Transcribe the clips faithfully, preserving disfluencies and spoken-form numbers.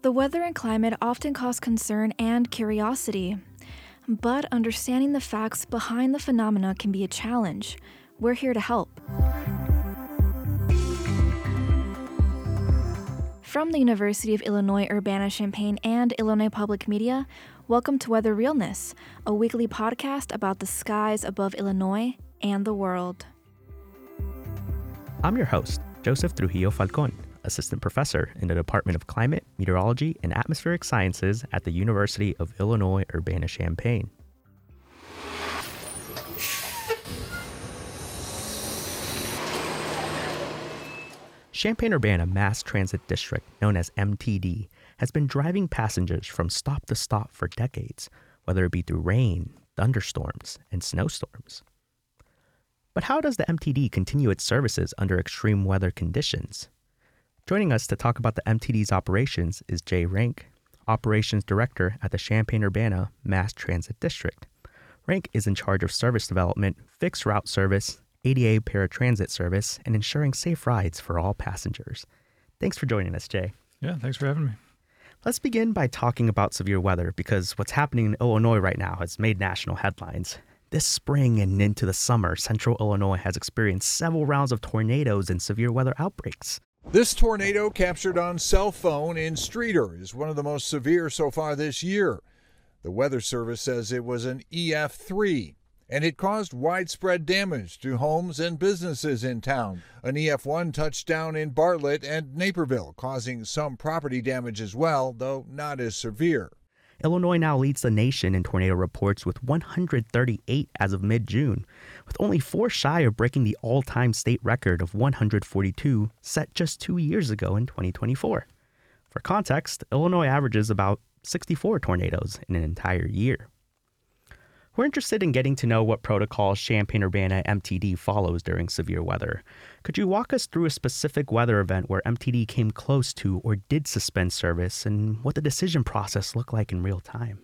The weather and climate often cause concern and curiosity, but understanding the facts behind the phenomena can be a challenge. We're here to help. From the University of Illinois Urbana-Champaign and Illinois Public Media, welcome to Weather Realness, a weekly podcast about the skies above Illinois and the world. I'm your host, Joseph Trujillo Falcon, Assistant Professor in the Department of Climate, Meteorology, and Atmospheric Sciences at the University of Illinois Urbana-Champaign. Champaign-Urbana Mass Transit District, known as M T D, has been driving passengers from stop to stop for decades, whether it be through rain, thunderstorms, and snowstorms. But how does the M T D continue its services under extreme weather conditions? Joining us to talk about the M T D's operations is Jay Rank, Operations Director at the Champaign-Urbana Mass Transit District. Rank is in charge of service development, fixed route service, A D A paratransit service, and ensuring safe rides for all passengers. Thanks for joining us, Jay. Yeah, thanks for having me. Let's begin by talking about severe weather, because what's happening in Illinois right now has made national headlines. This spring and into the summer, central Illinois has experienced several rounds of tornadoes and severe weather outbreaks. This tornado, captured on cell phone in Streator, is one of the most severe so far this year. The Weather Service says it was an E F three. And it caused widespread damage to homes and businesses in town. An E F one touched down in Bartlett and Naperville, causing some property damage as well, though not as severe. Illinois now leads the nation in tornado reports with one hundred thirty-eight as of mid-June, with only four shy of breaking the all-time state record of one hundred forty-two set just two years ago in twenty twenty-four. For context, Illinois averages about sixty-four tornadoes in an entire year. We're interested in getting to know what protocols Champaign-Urbana M T D follows during severe weather. Could you walk us through a specific weather event where M T D came close to or did suspend service, and what the decision process looked like in real time?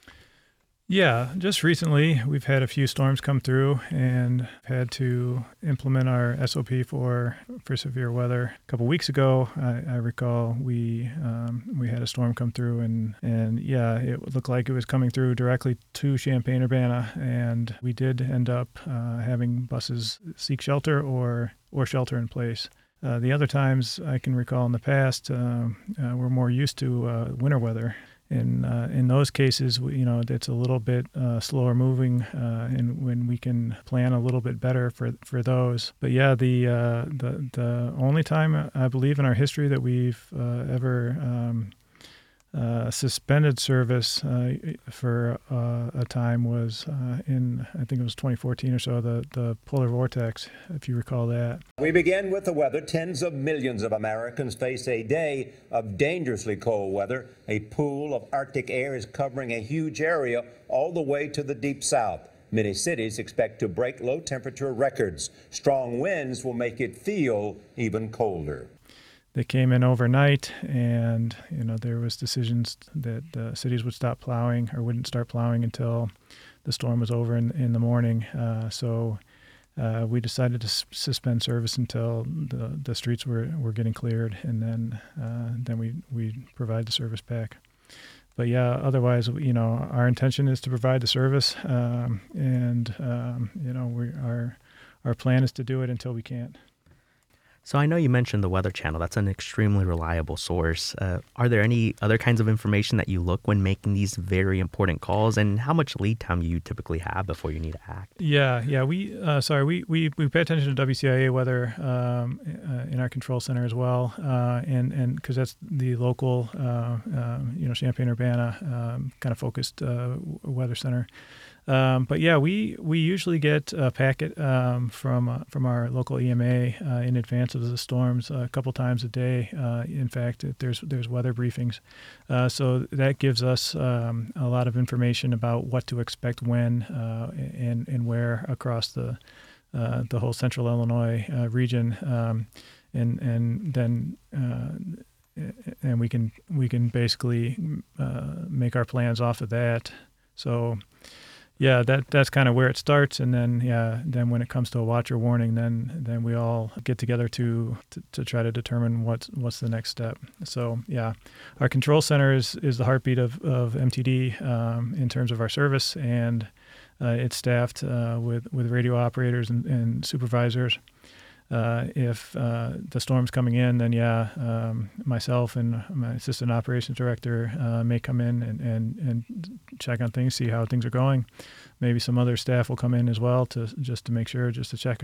Yeah, just recently we've had a few storms come through and had to implement our S O P for for severe weather. A couple weeks ago, I, I recall we um, we had a storm come through, and and yeah, it looked like it was coming through directly to Champaign-Urbana, and we did end up uh, having buses seek shelter or or shelter in place. Uh, the other times I can recall in the past, uh, uh, we're more used to uh, winter weather. In uh, in those cases, you know, it's a little bit uh, slower moving, uh, and when we can plan a little bit better for for those. But yeah, the uh, the the only time I believe in our history that we've uh, ever um, uh, suspended service uh, for uh, a time was uh, in, I think it was twenty fourteen or so, the the polar vortex, if you recall that. We begin with the weather. Tens of millions of Americans face a day of dangerously cold weather. A pool of Arctic air is covering a huge area all the way to the deep south. Many cities expect to break low temperature records. Strong winds will make it feel even colder. They came in overnight, and you know there was decisions that uh, cities would stop plowing or wouldn't start plowing until the storm was over in, in the morning. Uh, so uh, we decided to s- suspend service until the, the streets were, were getting cleared, and then uh, then we we provide the service back. But yeah, otherwise, you know, our intention is to provide the service, um, and um, you know, we our our plan is to do it until we can't. So I know you mentioned the Weather Channel. That's an extremely reliable source. Uh, are there any other kinds of information that you look when making these very important calls, and how much lead time you typically have before you need to act? Yeah, yeah. We uh, sorry, we, we we pay attention to W C I A weather um, uh, in our control center as well, uh, and and because that's the local, uh, uh, you know, Champaign-Urbana um, kind of focused uh, weather center. Um, but yeah, we, we usually get a packet um, from uh, from our local E M A uh, in advance of the storms uh, a couple times a day. Uh, in fact, there's there's weather briefings, uh, so that gives us um, a lot of information about what to expect when uh, and and where across the uh, the whole central Illinois uh, region, um, and and then. Uh, and we can we can basically uh, make our plans off of that. So. yeah, that that's kind of where it starts, and then yeah, then when it comes to a watch or warning, then then we all get together to to, to try to determine what's what's the next step. So yeah, our control center is is the heartbeat of of M T D um, in terms of our service, and uh, it's staffed uh, with with radio operators and, and supervisors. Uh, if uh, the storm's coming in, then yeah, um, myself and my assistant operations director uh, may come in and, and, and check on things, see how things are going. Maybe some other staff will come in as well to just to make sure, just to check.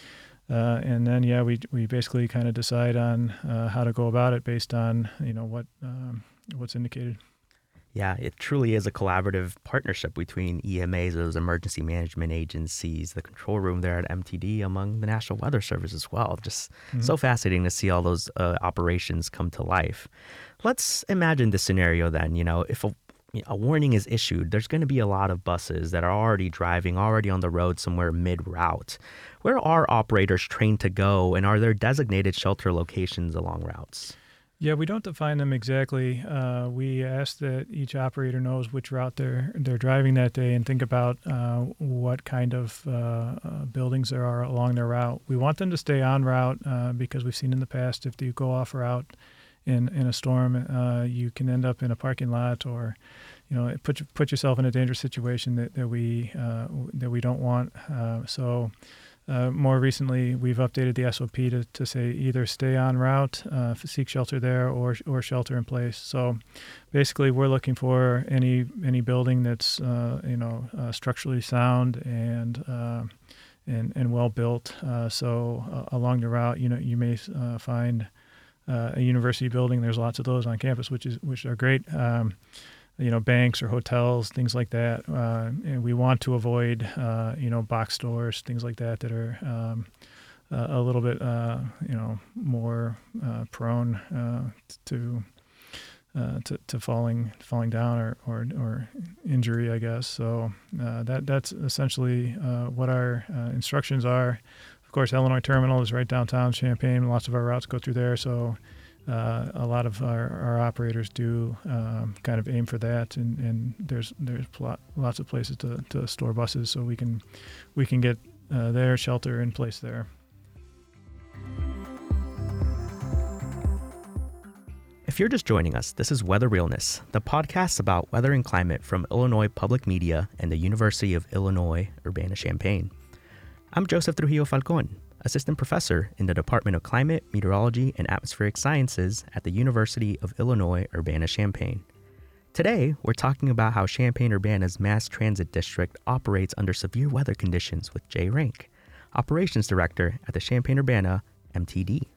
Uh, and then yeah, we we basically kind of decide on uh, how to go about it based on you know what um, what's indicated. Yeah, it truly is a collaborative partnership between E M As, those emergency management agencies, the control room there at M T D, among the National Weather Service as well. Just mm-hmm. so fascinating to see all those uh, operations come to life. Let's imagine this scenario then. You know, if a, a warning is issued, there's going to be a lot of buses that are already driving, already on the road somewhere mid-route. Where are operators trained to go, and are there designated shelter locations along routes? Yeah, we don't define them exactly. Uh, we ask that each operator knows which route they're they're driving that day and think about uh, what kind of uh, uh, buildings there are along their route. We want them to stay on route uh, because we've seen in the past if you go off route in in a storm, uh, you can end up in a parking lot or, you know, put put yourself in a dangerous situation that that we uh, that we don't want. Uh, so. Uh, more recently, we've updated the S O P to, to say either stay on route, uh, seek shelter there, or or shelter in place. So, basically, we're looking for any any building that's uh, you know uh, structurally sound and uh, and and well built. Uh, so uh, along the route, you know, you may uh, find uh, a university building. There's lots of those on campus, which is which are great. Um, you know, banks or hotels, things like that. Uh, and we want to avoid, uh, you know, box stores, things like that that are um, uh, a little bit, uh, you know, more uh, prone uh, to, uh, to to falling falling down or, or, or injury, I guess. So uh, that that's essentially uh, what our uh, instructions are. Of course, Illinois Terminal is right downtown Champaign. Lots of our routes go through there, so Uh, a lot of our, our operators do um, kind of aim for that, and, and there's there's plot, lots of places to, to store buses, so we can we can get uh, their shelter in place there. If you're just joining us, this is Weather Realness, the podcast about weather and climate from Illinois Public Media and the University of Illinois Urbana-Champaign. I'm Joseph Trujillo Falcon, Assistant Professor in the Department of Climate, Meteorology, and Atmospheric Sciences at the University of Illinois Urbana-Champaign. Today, we're talking about how Champaign-Urbana's Mass Transit District operates under severe weather conditions with Jay Rank, Operations Director at the Champaign-Urbana M T D.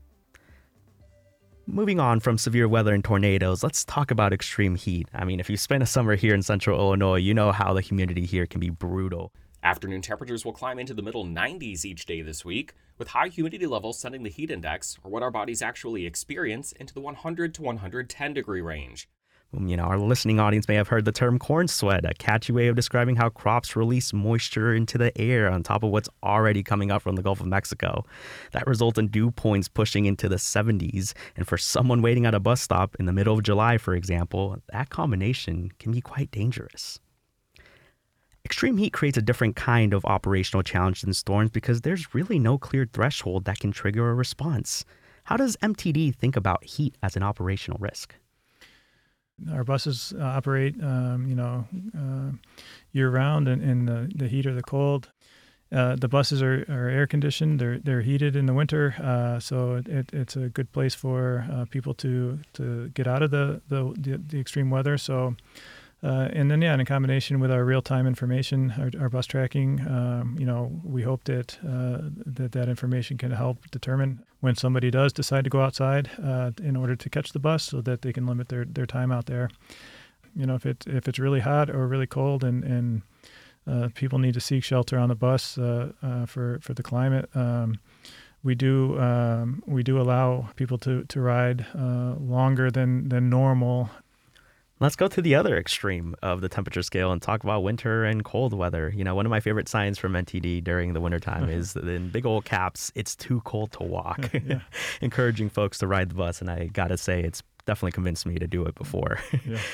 Moving on from severe weather and tornadoes, let's talk about extreme heat. I mean, if you spend a summer here in central Illinois, you know how the humidity here can be brutal. Afternoon temperatures will climb into the middle nineties each day this week, with high humidity levels sending the heat index, or what our bodies actually experience, into the one hundred to one hundred ten degree range. You know, our listening audience may have heard the term corn sweat, a catchy way of describing how crops release moisture into the air on top of what's already coming up from the Gulf of Mexico. That results in dew points pushing into the seventies, and for someone waiting at a bus stop in the middle of July, for example, that combination can be quite dangerous. Extreme heat creates a different kind of operational challenge than storms because there's really no clear threshold that can trigger a response. How does M T D think about heat as an operational risk? Our buses uh, operate, um, you know, uh, year-round in, in the, the heat or the cold. Uh, the buses are, are air-conditioned. They're they're heated in the winter, uh, so it, it's a good place for uh, people to, to get out of the, the, the, the extreme weather. So. Uh, and then, yeah, in combination with our real-time information, our, our bus tracking, um, you know, we hope that, uh, that that information can help determine when somebody does decide to go outside uh, in order to catch the bus so that they can limit their, their time out there. You know, if, it, if it's really hot or really cold and, and uh, people need to seek shelter on the bus uh, uh, for, for the climate, um, we do um, we do allow people to, to ride uh, longer than, than normal. Let's go to the other extreme of the temperature scale and talk about winter and cold weather. You know, one of my favorite signs from M T D during the wintertime is that in big old caps, it's too cold to walk, yeah. Encouraging folks to ride the bus. And I got to say, it's definitely convinced me to do it before. Yeah.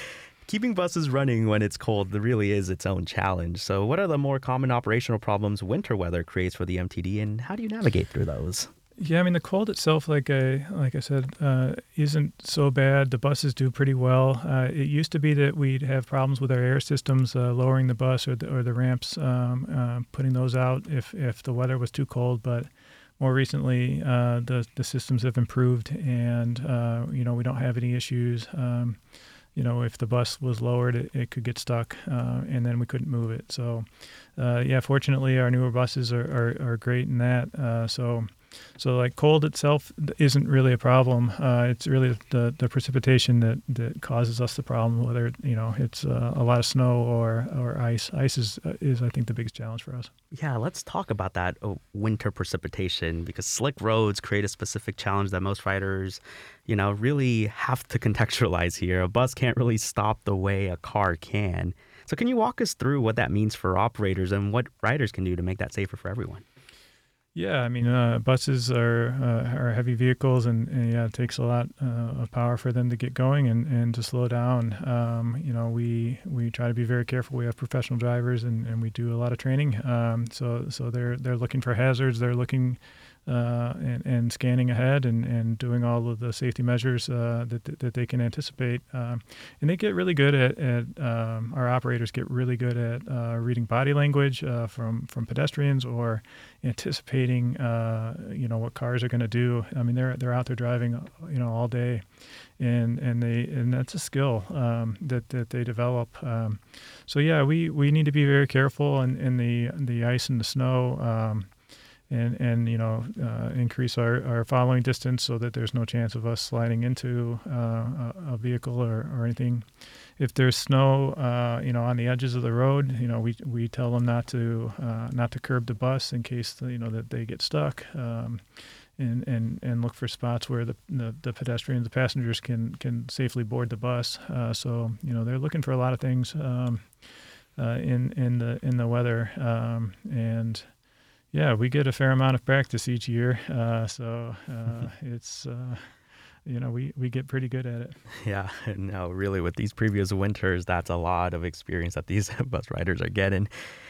Keeping buses running when it's cold really is its own challenge. So what are the more common operational problems winter weather creates for the M T D, and how do you navigate through those? Yeah, I mean, the cold itself, like I like I said, uh, isn't so bad. The buses do pretty well. Uh, it used to be that we'd have problems with our air systems, uh, lowering the bus or the, or the ramps, um, uh, putting those out if, if the weather was too cold. But more recently, uh, the the systems have improved, and uh, you know we don't have any issues. Um, you know, if the bus was lowered, it, it could get stuck, uh, and then we couldn't move it. So, uh, yeah, fortunately, our newer buses are are, are great in that. Uh, so. So like cold itself isn't really a problem. Uh, it's really the, the precipitation that, that causes us the problem, whether, you know, it's uh, a lot of snow or, or ice. Ice is, uh, is, I think, the biggest challenge for us. Yeah, let's talk about that oh, winter precipitation, because slick roads create a specific challenge that most riders, you know, really have to contextualize here. A bus can't really stop the way a car can. So can you walk us through what that means for operators and what riders can do to make that safer for everyone? Yeah, I mean, uh, buses are uh, are heavy vehicles, and, and yeah, it takes a lot uh, of power for them to get going and, and to slow down. Um, you know, we we try to be very careful. We have professional drivers, and, and we do a lot of training. Um, so so they're they're looking for hazards. They're looking uh, and, and scanning ahead and, and doing all of the safety measures uh, that that they can anticipate. Um, and they get really good at, at um, our operators get really good at uh, reading body language uh, from from pedestrians or anticipating, uh, you know, what cars are going to do. I mean, they're they're out there driving, you know, all day, and and they and that's a skill um, that that they develop. Um, so yeah, we, we need to be very careful in, in the the ice and the snow, um, and and you know, uh, increase our, our following distance so that there's no chance of us sliding into uh, a, a vehicle or, or anything. If there's snow, uh, you know, on the edges of the road, you know, we we tell them not to uh, not to curb the bus in case you know that they get stuck, um, and and and look for spots where the the, the pedestrians, the passengers can can safely board the bus. Uh, so you know, they're looking for a lot of things um, uh, in in the in the weather, um, and yeah, we get a fair amount of practice each year. Uh, so uh, it's. Uh, You know, we, we get pretty good at it. Yeah, no, really, with these previous winters, that's a lot of experience that these bus riders are getting.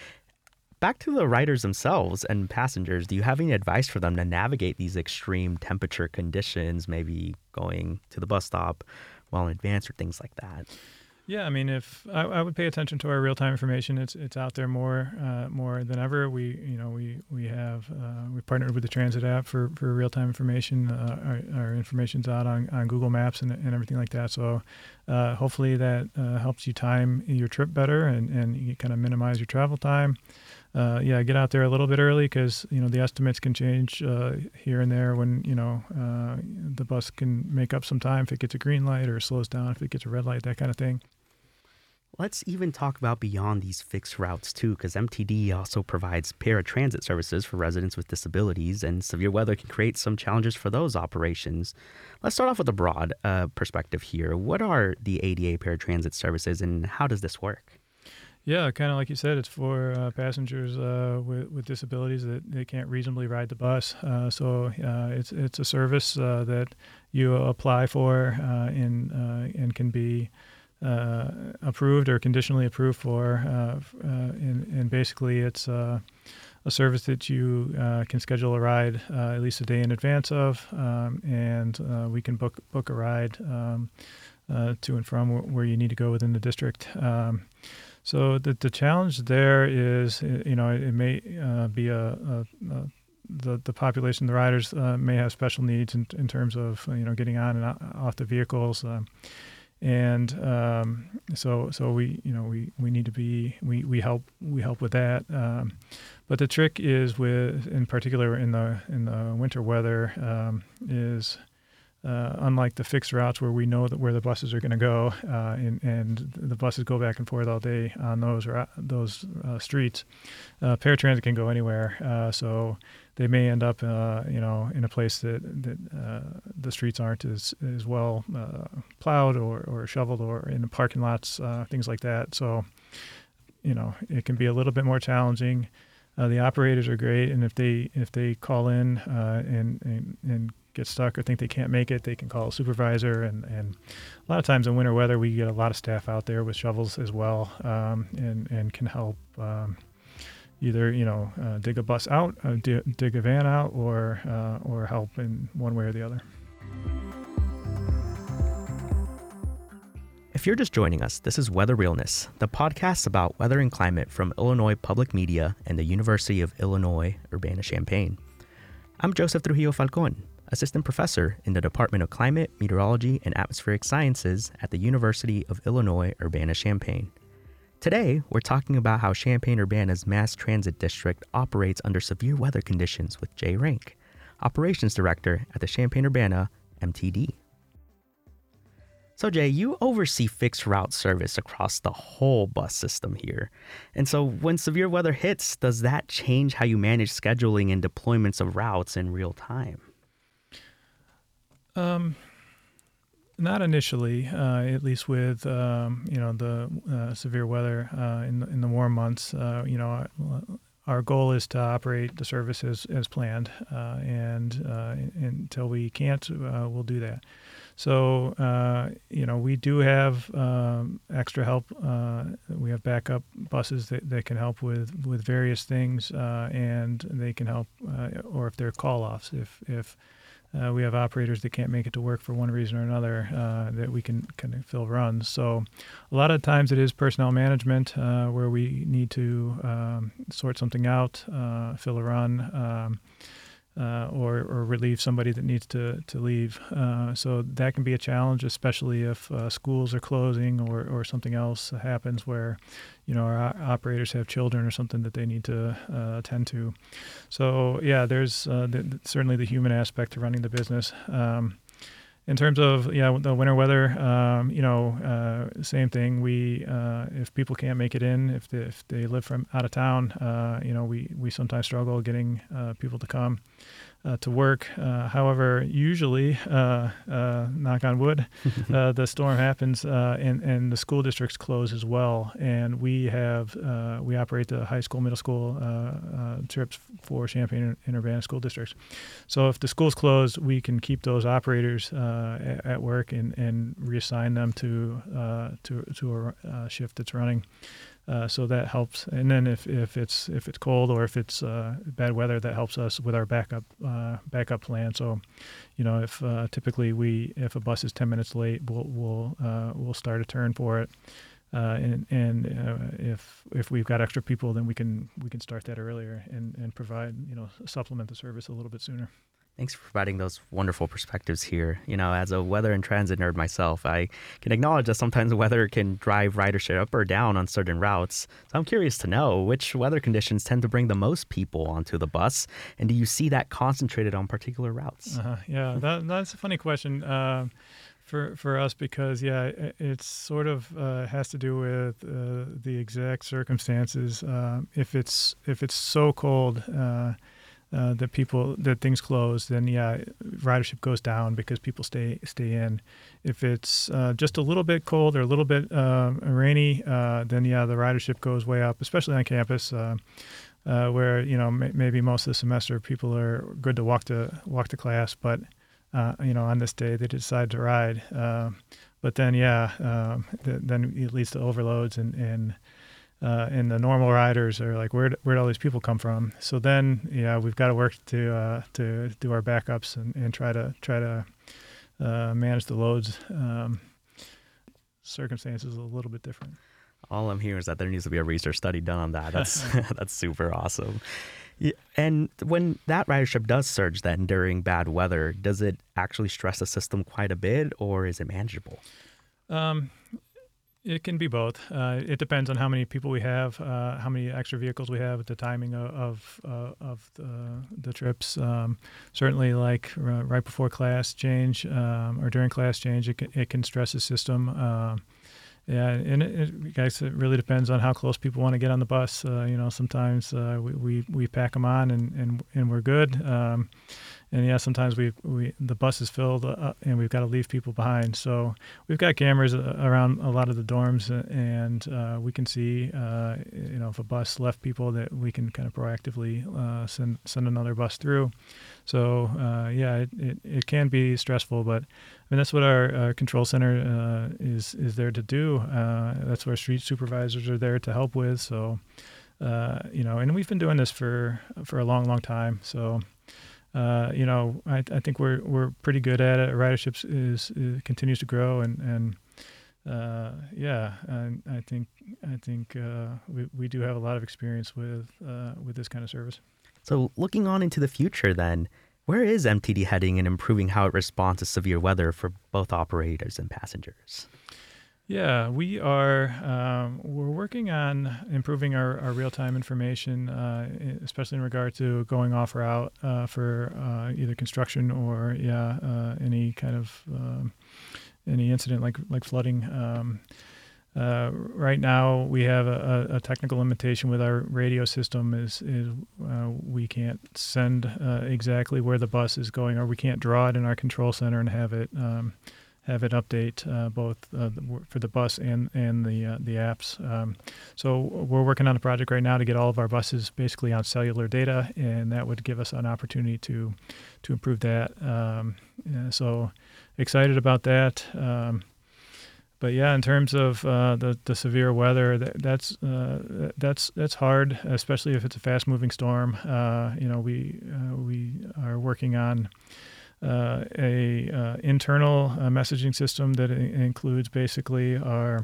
Back to the riders themselves and passengers, do you have any advice for them to navigate these extreme temperature conditions, maybe going to the bus stop well in advance or things like that? Yeah, I mean, if I, I would pay attention to our real-time information, it's it's out there more uh, more than ever. We you know we we have uh, we partnered with the Transit app for, for real-time information. Uh, our, our information's out on, on Google Maps and, and everything like that. So uh, hopefully that uh, helps you time your trip better and and you kind of minimize your travel time. Uh, yeah, get out there a little bit early because you know the estimates can change uh, here and there when you know uh, the bus can make up some time if it gets a green light or slows down if it gets a red light, that kind of thing. Let's even talk about beyond these fixed routes too, because M T D also provides paratransit services for residents with disabilities, and severe weather can create some challenges for those operations. Let's start off with a broad uh, perspective here. What are the A D A paratransit services, and how does this work? Yeah, kind of like you said, it's for uh, passengers uh, with, with disabilities that they can't reasonably ride the bus. Uh, so uh, it's it's a service uh, that you apply for uh, and uh, and can be uh, approved or conditionally approved for. Uh, uh, and, and basically, it's uh, a service that you uh, can schedule a ride uh, at least a day in advance of, um, and uh, we can book book a ride um, uh, to and from where you need to go within the district. Um, So the the challenge there is, you know, it, it may uh, be a, a, a the the population, the riders uh, may have special needs in, in terms of you know getting on and off the vehicles, um, and um, so so we you know we, we need to be we, we help we help with that. Um, but the trick is with in particular in the in the winter weather um, is. Uh, unlike the fixed routes where we know that where the buses are going to go, uh, and, and the buses go back and forth all day on those those uh, streets, uh, paratransit can go anywhere. Uh, so they may end up, uh, you know, in a place that that uh, the streets aren't as as well uh, plowed or, or shoveled, or in the parking lots, uh, things like that. So, you know, it can be a little bit more challenging. Uh, the operators are great, and if they if they call in uh, and, and and get stuck or think they can't make it, they can call a supervisor. And, and a lot of times in winter weather, we get a lot of staff out there with shovels as well, um, and, and can help um, either, you know, uh, dig a bus out, uh, d- dig a van out, or, uh, or help in one way or the other. If you're just joining us, this is Weather Realness, the podcast about weather and climate from Illinois Public Media and the University of Illinois Urbana-Champaign. I'm Joseph Trujillo Falcon, assistant professor in the Department of Climate, Meteorology, and Atmospheric Sciences at the University of Illinois Urbana-Champaign. Today, we're talking about how Champaign-Urbana's mass transit district operates under severe weather conditions with Jay Rank, operations director at the Champaign-Urbana M T D. So Jay, you oversee fixed route service across the whole bus system here. And so when severe weather hits, does that change how you manage scheduling and deployments of routes in real time? Um, not initially, uh, at least with, um, you know, the uh, severe weather uh, in, the, in the warm months. Uh, you know, our, our goal is to operate the service as, as planned, uh, and uh, until we can't, uh, we'll do that. So, uh, you know, we do have um, extra help. Uh, we have backup buses that, that can help with, with various things, uh, and they can help, uh, or if they're call-offs, if if uh, we have operators that can't make it to work for one reason or another, uh, that we can kind of fill runs. So a lot of times it is personnel management, uh, where we need to um, sort something out, uh, fill a run, um, Uh, or, or relieve somebody that needs to, to leave. Uh, so that can be a challenge, especially if uh, schools are closing or, or something else happens where, you know, our operators have children or something that they need to uh, attend to. So, yeah, there's uh, the, certainly the human aspect to running the business. Um, In terms of yeah the winter weather, um, you know, uh, same thing. We uh, if people can't make it in, if they, if they live from out of town, uh, you know, we, we sometimes struggle getting uh, people to come uh, to work. Uh, however, usually, uh, uh, knock on wood, uh, the storm happens uh, and and the school districts close as well. And we have uh, we operate the high school, middle school uh, uh, trips for Champaign and Urbana school districts. So if the schools close, we can keep those operators Uh, at, at work and, and reassign them to uh, to to a uh, shift that's running, uh, so that helps. And then if, if it's if it's cold or if it's uh, bad weather, that helps us with our backup uh, backup plan. So, you know, if uh, typically we if a bus is ten minutes late, we'll we'll uh, we'll start a turn for it. Uh, and and uh, if if we've got extra people, then we can we can start that earlier and, and provide you know supplement the service a little bit sooner. Thanks for providing those wonderful perspectives here. You know, as a weather and transit nerd myself, I can acknowledge that sometimes the weather can drive ridership up or down on certain routes. So I'm curious to know, which weather conditions tend to bring the most people onto the bus, and do you see that concentrated on particular routes? Uh-huh. Yeah, that, that's a funny question uh, for for us because, yeah, it, it's sort of uh, has to do with uh, the exact circumstances. Uh, if it's if it's so cold, uh, Uh, that people that things close, then yeah, ridership goes down because people stay stay in. If it's uh, just a little bit cold or a little bit uh, rainy, uh, then yeah, the ridership goes way up, especially on campus, uh, uh, where you know m- maybe most of the semester people are good to walk to walk to class, but uh, you know on this day they decide to ride. Uh, but then yeah, um, th- then it leads to overloads and and. Uh, and the normal riders are like, where where'd all these people come from? So then, yeah, we've got to work to uh, to do our backups and, and try to try to uh, manage the loads. Um, circumstances a little bit different. All I'm hearing is that there needs to be a research study done on that. That's that's super awesome. Yeah, and when that ridership does surge then during bad weather, does it actually stress the system quite a bit, or is it manageable? Um, It can be both. Uh, it depends on how many people we have, uh, how many extra vehicles we have, the timing of of, uh, of the, the trips. Um, certainly, like uh, right before class change um, or during class change, it can, it can stress the system. Uh, yeah, and it, it, guys, it really depends on how close people want to get on the bus. Uh, you know, sometimes uh, we, we we pack them on and, and, and we're good. Um, and yeah, sometimes we we the bus is filled uh, and we've got to leave people behind. So we've got cameras around a lot of the dorms, and uh, we can see uh, you know if a bus left people, that we can kind of proactively uh, send send another bus through. So uh, yeah, it, it it can be stressful, but I mean that's what our, our control center uh, is is there to do. Uh, that's what our street supervisors are there to help with. So. Uh, you know, and we've been doing this for for a long, long time. So, uh, you know, I, I think we're we're pretty good at it. Ridership is, is continues to grow, and and uh, yeah, and I think I think uh, we we do have a lot of experience with uh, with this kind of service. So, looking on into the future, then, where is M T D heading in improving how it responds to severe weather for both operators and passengers? Yeah, we are. Um, we're working on improving our, our real-time information, uh, especially in regard to going off route uh, for uh, either construction or yeah, uh, any kind of um, any incident like like flooding. Um, uh, right now, we have a, a technical limitation with our radio system. Is is uh, we can't send uh, exactly where the bus is going, or we can't draw it in our control center and have it. Um, have it update uh, both uh, for the bus and and the uh, the apps. Um, so we're working on a project right now to get all of our buses basically on cellular data, and that would give us an opportunity to to improve that. Um, yeah, so excited about that. Um, but yeah, in terms of uh, the the severe weather, that, that's uh, that's that's hard, especially if it's a fast moving storm. Uh, you know, we uh, we are working on. Uh, a uh, internal uh, messaging system that I- includes basically our,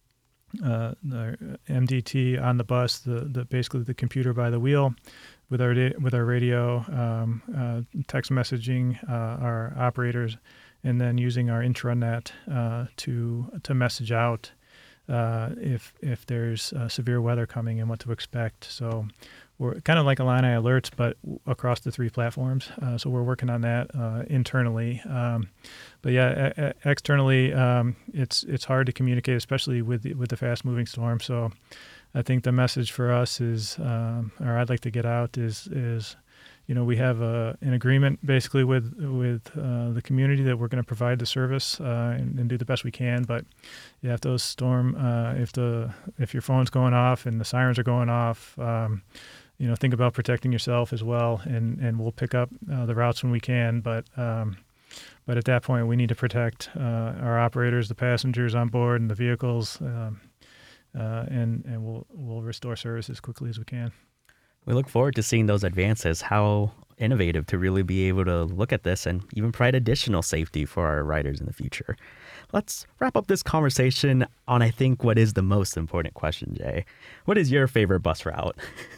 uh, our M D T on the bus, the, the basically the computer by the wheel, with our da- with our radio, um, uh, text messaging, uh, our operators, and then using our intranet uh, to to message out uh, if if there's uh, severe weather coming and what to expect. So. We're kind of like Illini Alerts, but across the three platforms. Uh, so we're working on that uh, internally. Um, but yeah, a- a- externally, um, it's it's hard to communicate, especially with the, with the fast-moving storm. So I think the message for us is, um, or I'd like to get out is is, you know, we have a, an agreement basically with with uh, the community that we're going to provide the service uh, and, and do the best we can. But yeah, if those storm, uh, if the if your phone's going off and the sirens are going off. Um, You know, think about protecting yourself as well, and, and we'll pick up uh, the routes when we can. But um, but at that point, we need to protect uh, our operators, the passengers on board, and the vehicles, um, uh, and and we'll we'll restore service as quickly as we can. We look forward to seeing those advances. How innovative to really be able to look at this and even provide additional safety for our riders in the future. Let's wrap up this conversation on, I think, what is the most important question, Jay. What is your favorite bus route?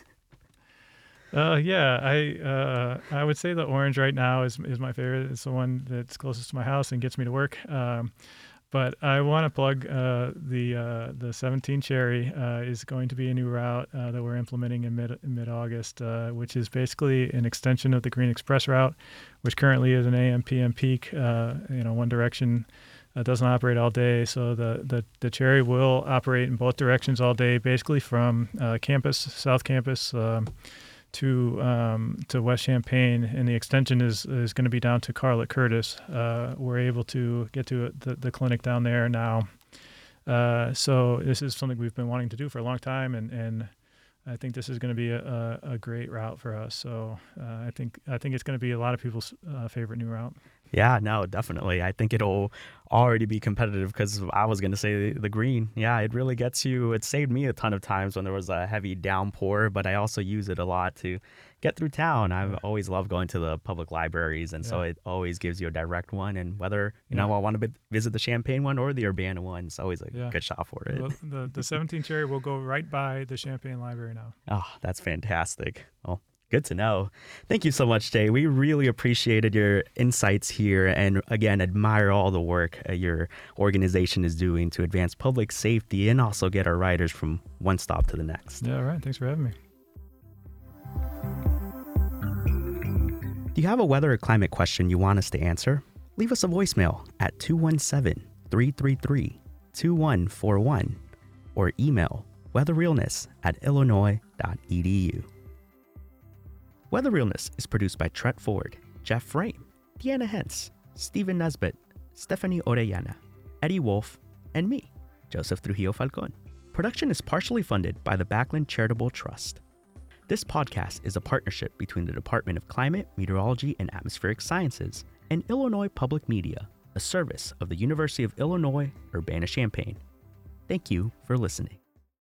Uh, yeah, I uh, I would say the orange right now is is my favorite. It's the one that's closest to my house and gets me to work. Um, but I want to plug uh, the uh, the seventeen Cherry uh, is going to be a new route uh, that we're implementing in mid in mid August, uh, which is basically an extension of the Green Express route, which currently is an A M P M peak. Uh, you know, one direction. It doesn't operate all day, so the, the, the Cherry will operate in both directions all day, basically from uh, campus, South Campus. Um, to um, to West Champaign, and the extension is is going to be down to Carl at Curtis. Uh, we're able to get to the, the clinic down there now. Uh, so this is something we've been wanting to do for a long time, and, and I think this is going to be a, a, a great route for us. So uh, I think I think it's going to be a lot of people's uh, favorite new route. Yeah, no, definitely. I think it'll already be competitive because I was going to say the, the green. Yeah, it really gets you. It saved me a ton of times when there was a heavy downpour, but I also use it a lot to get through town. I've always loved going to the public libraries, and yeah. so it always gives you a direct one. And whether, you yeah. know, I want to visit the Champaign one or the Urbana one, it's always a yeah. good shot for it. Well, the, the seventeen Cherry will go right by the Champaign Library now. Oh, that's fantastic. Well, good to know. Thank you so much, Jay. We really appreciated your insights here, and again, admire all the work uh, your organization is doing to advance public safety and also get our riders from one stop to the next. Yeah, all right. Thanks for having me. Do you have a weather or climate question you want us to answer? Leave us a voicemail at two one seven, three three three, two one four one or email weatherrealness at illinois dot e d u. Weather Realness is produced by Trent Ford, Jeff Frame, Deanna Hentz, Stephen Nesbitt, Stephanie Orellana, Eddie Wolf, and me, Joseph Trujillo Falcon. Production is partially funded by the Backlund Charitable Trust. This podcast is a partnership between the Department of Climate, Meteorology, and Atmospheric Sciences and Illinois Public Media, a service of the University of Illinois Urbana-Champaign. Thank you for listening.